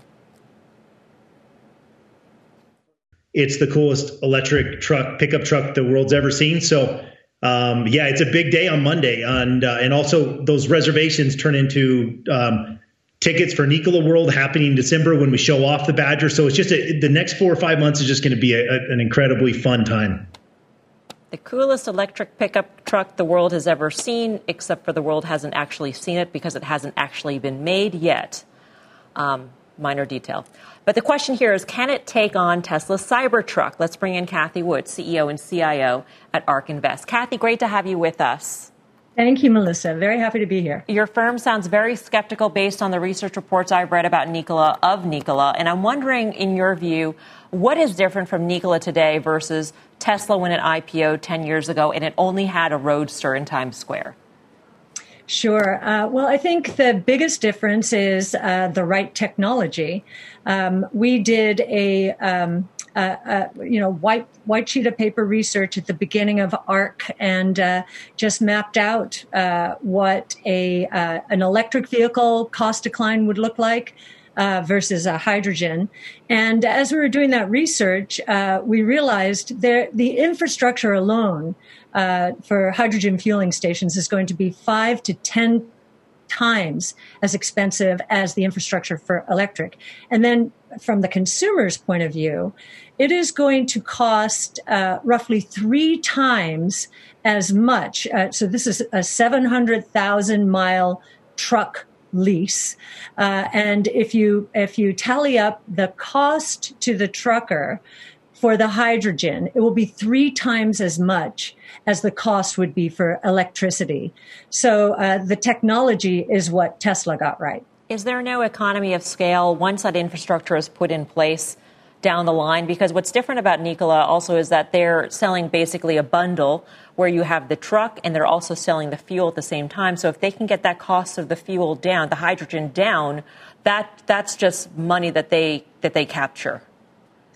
It's the coolest electric truck, pickup truck the world's ever seen. So, um, yeah, it's a big day on Monday. And, uh, and also those reservations turn into um, tickets for Nikola World happening in December when we show off the Badger. So it's just a, the next four or five months is just going to be a, a, an incredibly fun time. The coolest electric pickup truck the world has ever seen, except for the world hasn't actually seen it because it hasn't actually been made yet. Um, minor detail. But the question here is, can it take on Tesla's Cybertruck? Let's bring in Kathy Wood, C E O and C I O at ARK Invest. Kathy, great to have you with us. Thank you, Melissa. Very happy to be here. Your firm sounds very skeptical based on the research reports I've read about Nikola, of Nikola. And I'm wondering, in your view, what is different from Nikola today versus Tesla when it I P O'd ten years ago and it only had a Roadster in Times Square? Sure. Uh, well, I think the biggest difference is uh, the right technology. Um, we did a, um, uh, uh, you know, white white sheet of paper research at the beginning of ARK and uh, just mapped out uh, what a uh, an electric vehicle cost decline would look like uh, versus a hydrogen. And as we were doing that research, uh, we realized there the infrastructure alone Uh, for hydrogen fueling stations is going to be five to ten times as expensive as the infrastructure for electric. And then from the consumer's point of view, it is going to cost uh, roughly three times as much. Uh, so this is a seven hundred thousand mile truck lease. Uh, and if you, if you tally up the cost to the trucker for the hydrogen, it will be three times as much as the cost would be for electricity. So uh, the technology is what Tesla got right. Is there no economy of scale once that infrastructure is put in place down the line? Because what's different about Nikola also is that they're selling basically a bundle where you have the truck and they're also selling the fuel at the same time. So if they can get that cost of the fuel down, the hydrogen down, that that's just money that they that they capture.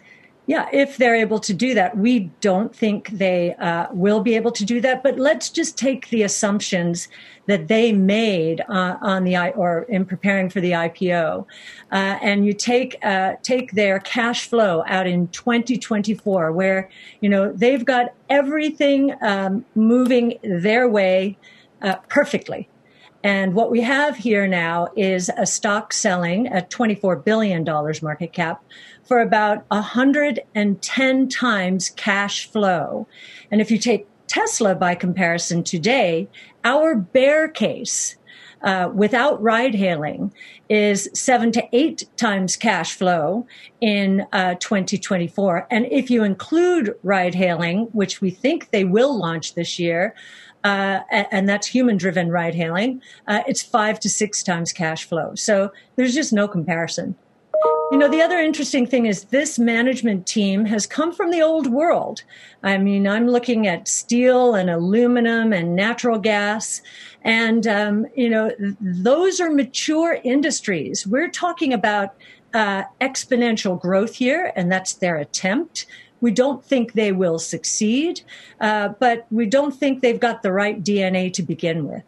Yeah, if they're able to do that. We don't think they uh, will be able to do that, but let's just take the assumptions that they made uh, on the I or in preparing for the I P O, uh, and you take uh, take their cash flow out in twenty twenty-four, where you know they've got everything um, moving their way uh, perfectly. And what we have here now is a stock selling at twenty-four billion dollars market cap for about one hundred ten times cash flow. And if you take Tesla by comparison today, our bear case uh, without ride hailing is seven to eight times cash flow in uh, twenty twenty-four. And if you include ride hailing, which we think they will launch this year, Uh, and that's human-driven ride-hailing, uh, it's five to six times cash flow. So there's just no comparison. You know, the other interesting thing is this management team has come from the old world. I mean, I'm looking at steel and aluminum and natural gas. And, um, you know, th- those are mature industries. We're talking about uh, exponential growth here, and that's their attempt. We don't think they will succeed, uh, but we don't think they've got the right D N A to begin with.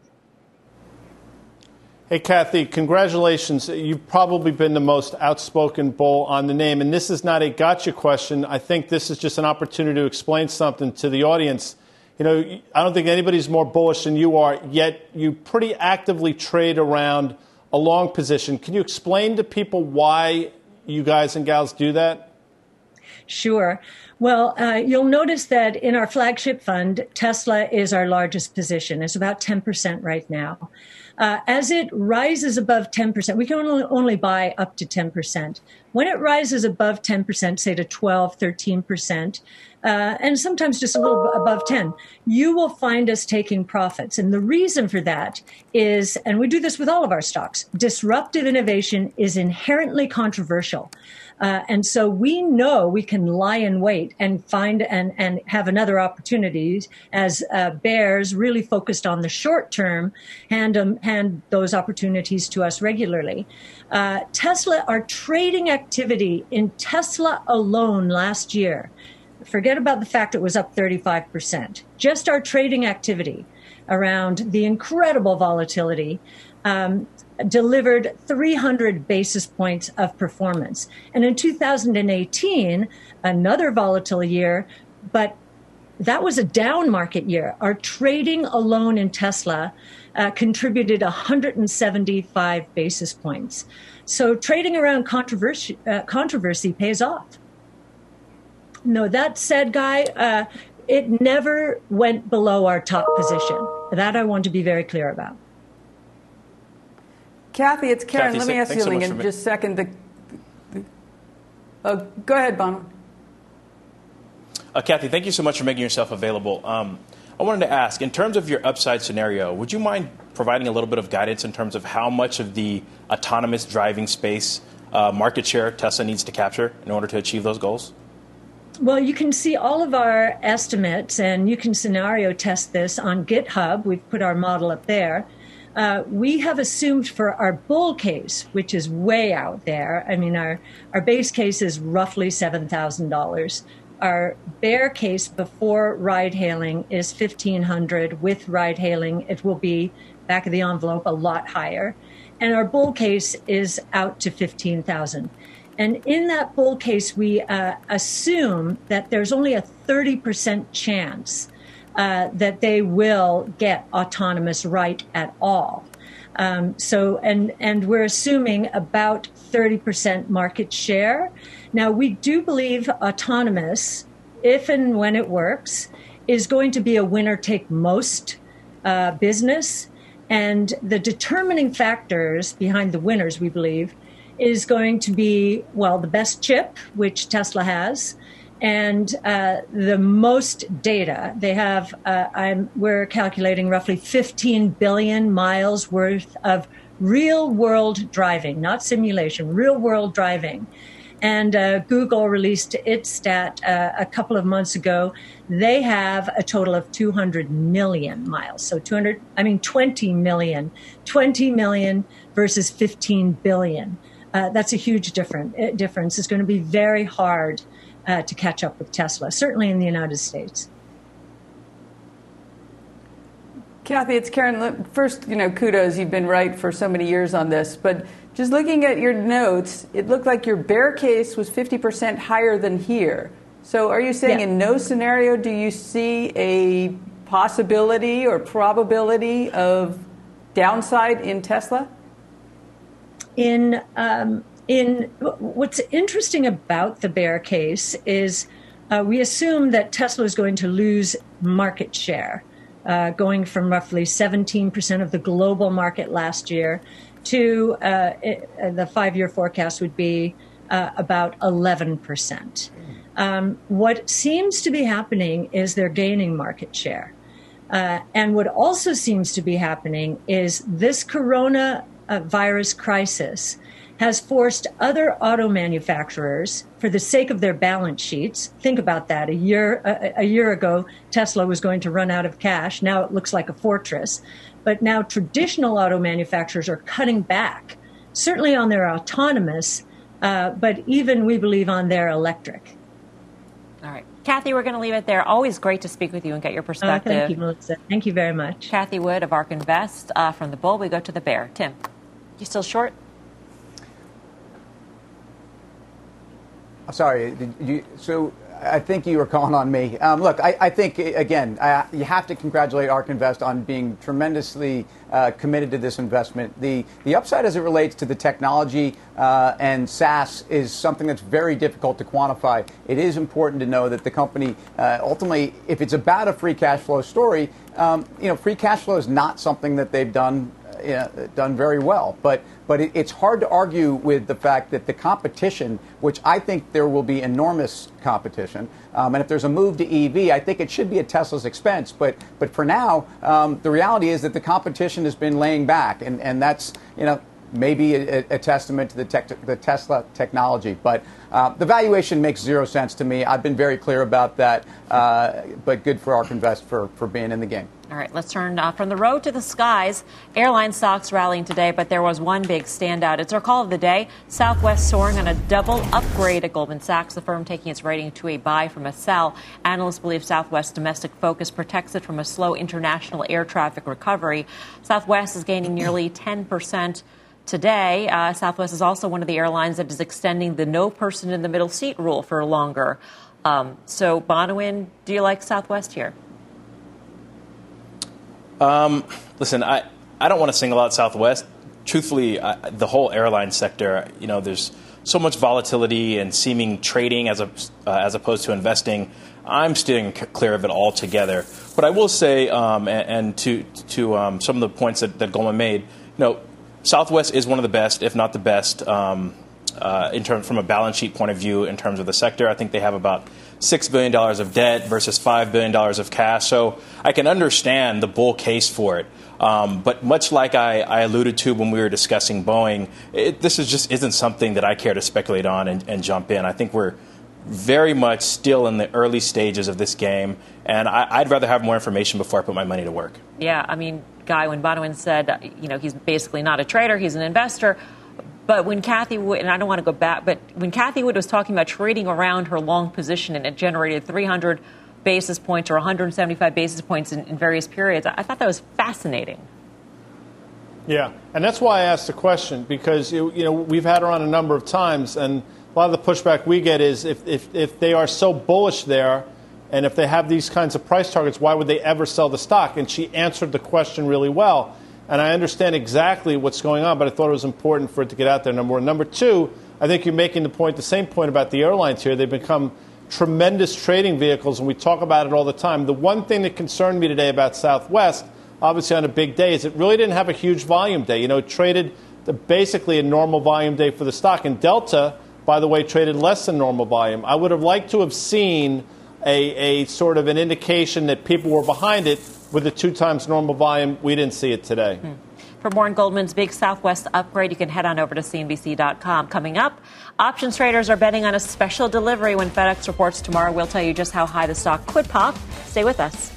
Hey, Kathy, congratulations. You've probably been the most outspoken bull on the name. And this is not a gotcha question. I think this is just an opportunity to explain something to the audience. You know, I don't think anybody's more bullish than you are, yet you pretty actively trade around a long position. Can you explain to people why you guys and gals do that? Sure. Well, uh, you'll notice that in our flagship fund, Tesla is our largest position. It's about ten percent right now. Uh, as it rises above ten percent, we can only, only buy up to ten percent. When it rises above ten percent, say to twelve, thirteen percent, uh, and sometimes just a little above ten, you will find us taking profits. And the reason for that is, and we do this with all of our stocks, disruptive innovation is inherently controversial. Uh, and so we know we can lie in wait and find and, and have another opportunities as uh, bears really focused on the short term, hand, um, hand those opportunities to us regularly. Uh, Tesla, our trading activity in Tesla alone last year, forget about the fact it was up thirty-five percent, just our trading activity around the incredible volatility, um, delivered three hundred basis points of performance. And in two thousand eighteen, another volatile year, but that was a down market year. Our trading alone in Tesla uh, contributed one hundred seventy-five basis points. So trading around controversy, uh, controversy pays off. No, that said, Guy, uh, it never went below our top position. That I want to be very clear about. Kathy, it's Karen. Kathy, Let me ask you so something in just a second. The, the, uh, go ahead, Bono. Uh, Kathy, thank you so much for making yourself available. Um, I wanted to ask, in terms of your upside scenario, would you mind providing a little bit of guidance in terms of how much of the autonomous driving space uh, market share Tesla needs to capture in order to achieve those goals? Well, you can see all of our estimates, and you can scenario test this on GitHub. We've put our model up there. Uh, we have assumed for our bull case, which is way out there. I mean, our, our base case is roughly seven thousand dollars. Our bear case before ride hailing is fifteen hundred dollars. With ride hailing, it will be back of the envelope a lot higher. And our bull case is out to fifteen thousand dollars. And in that bull case, we uh, assume that there's only a thirty percent chance uh, that they will get autonomous right at all. Um, so, and, and we're assuming about thirty percent market share. Now, we do believe autonomous, if and when it works, is going to be a winner-take-most uh, business. And the determining factors behind the winners, we believe, is going to be, well, the best chip, which Tesla has, and uh, the most data. They have, uh, I'm, we're calculating roughly fifteen billion miles worth of real-world driving, not simulation, real-world driving. And uh, Google released its stat uh, a couple of months ago. They have a total of two hundred million miles. So two hundred, I mean, twenty million. twenty million versus fifteen billion. Uh, that's a huge different, difference. It's going to be very hard uh, to catch up with Tesla, certainly in the United States. Kathy, it's Karen. First, you know, kudos. You've been right for so many years on this. But just looking at your notes, it looked like your bear case was fifty percent higher than here. So are you saying yeah. in no scenario do you see a possibility or probability of downside in Tesla? In um, in what's interesting about the bear case is uh, we assume that Tesla is going to lose market share. Uh, going from roughly seventeen percent of the global market last year to uh, it, uh, the five-year forecast would be uh, about eleven percent. Um, what seems to be happening is they're gaining market share. Uh, and what also seems to be happening is this coronavirus crisis has forced other auto manufacturers, for the sake of their balance sheets, think about that. A year a, a year ago, Tesla was going to run out of cash. Now it looks like a fortress. But now traditional auto manufacturers are cutting back, certainly on their autonomous, uh, but even, we believe, on their electric. All right. Kathy, we're going to leave it there. Always great to speak with you and get your perspective. Uh, thank you, Melissa. Thank you very much. Kathy Wood of ARK Invest. Uh, from the bull, we go to the bear. Tim, you still short? Sorry, did you, so I think you were calling on me. Um, look, I, I think, again, I, you have to congratulate ARK Invest on being tremendously uh, committed to this investment. The the upside as it relates to the technology uh, and SaaS is something that's very difficult to quantify. It is important to know that the company, uh, ultimately, if it's about a free cash flow story, um, you know, free cash flow is not something that they've done uh, done very well. But But it, it's hard to argue with the fact that the competition, which I think there will be enormous competition, um, and if there's a move to E V, I think it should be at Tesla's expense. But but for now, um, the reality is that the competition has been laying back, and, and that's, you know, maybe a, a testament to the, tech, the Tesla technology. But uh, the valuation makes zero sense to me. I've been very clear about that, uh, but good for ARK Invest for, for being in the game. All right, let's turn uh, from the road to the skies. Airline stocks rallying today, but there was one big standout. It's our call of the day. Southwest soaring on a double upgrade at Goldman Sachs, the firm taking its rating to a buy from a sell. Analysts believe Southwest's domestic focus protects it from a slow international air traffic recovery. Southwest is gaining nearly ten percent today. Uh, Southwest is also one of the airlines that is extending the no person in the middle seat rule for longer. Um, so, Bonawyn, do you like Southwest here? Um, listen, I, I don't want to single out Southwest. Truthfully, I, the whole airline sector, you know, there's so much volatility and seeming trading as a, uh, as opposed to investing. I'm steering c- clear of it altogether. But I will say, um, and, and to to um, some of the points that, that Goldman made, you know, Southwest is one of the best, if not the best, um, uh, in terms from a balance sheet point of view in terms of the sector. I think they have about six billion dollars of debt versus five billion dollars of cash. So I can understand the bull case for it. Um, but much like I, I alluded to when we were discussing Boeing, it, this is just isn't something that I care to speculate on and, and jump in. I think we're very much still in the early stages of this game, and I, I'd rather have more information before I put my money to work. Yeah, I mean, Guy, when Bonawyn said, you know, he's basically not a trader, he's an investor. But when Kathy Wood, and I don't want to go back, but when Kathy Wood was talking about trading around her long position and it generated three hundred basis points or one hundred seventy-five basis points in, in various periods, I thought that was fascinating. Yeah, and that's why I asked the question, because, you know, we've had her on a number of times, and a lot of the pushback we get is if, if, if they are so bullish there and if they have these kinds of price targets, why would they ever sell the stock? And she answered the question really well. And I understand exactly what's going on, but I thought it was important for it to get out there, number one. Number two, I think you're making the point, the same point about the airlines here. They've become tremendous trading vehicles, and we talk about it all the time. The one thing that concerned me today about Southwest, obviously on a big day, is it really didn't have a huge volume day. You know, it traded the, basically a normal volume day for the stock. And Delta, by the way, traded less than normal volume. I would have liked to have seen a, a sort of an indication that people were behind it with the two times normal volume. We didn't see it today. Hmm. For more on Goldman's big Southwest upgrade, you can head on over to C N B C dot com. Coming up, options traders are betting on a special delivery when FedEx reports tomorrow. We'll tell you just how high the stock could pop. Stay with us.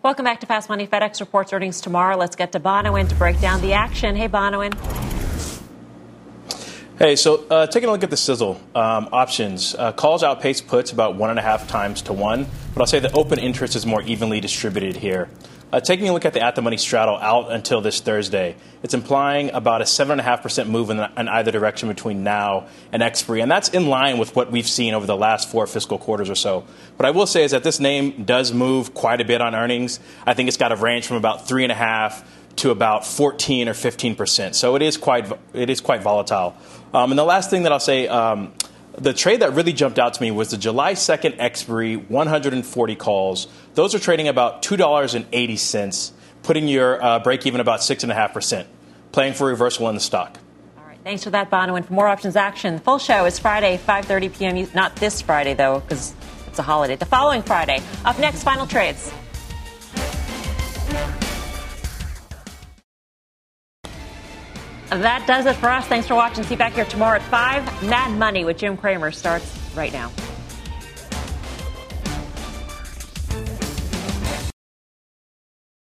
Welcome back to Fast Money. FedEx reports earnings tomorrow. Let's get to Bonawyn to break down the action. Hey, Bonawyn. Hey, so uh, taking a look at the sizzle um, options, uh, calls outpace puts about one and a half times to one, but I'll say the open interest is more evenly distributed here. Uh, taking a look at the at-the-money straddle out until this Thursday, it's implying about a seven point five percent move in, the, in either direction between now and expiry, and that's in line with what we've seen over the last four fiscal quarters or so. What I will say is that this name does move quite a bit on earnings. I think it's got a range from about three point five to about fourteen or fifteen percent, so it is quite, it is quite volatile. Um, and the last thing that I'll say, um, the trade that really jumped out to me was the July second expiry, one hundred forty calls. Those are trading about two dollars and eighty cents, putting your uh, break even about six point five percent, playing for reversal in the stock. All right. Thanks for that, Bonawyn. For more options action, the full show is Friday, five thirty p.m. Not this Friday, though, because it's a holiday. The following Friday. Up next, final trades. That does it for us. Thanks for watching. See you back here tomorrow at five. Mad Money with Jim Cramer starts right now.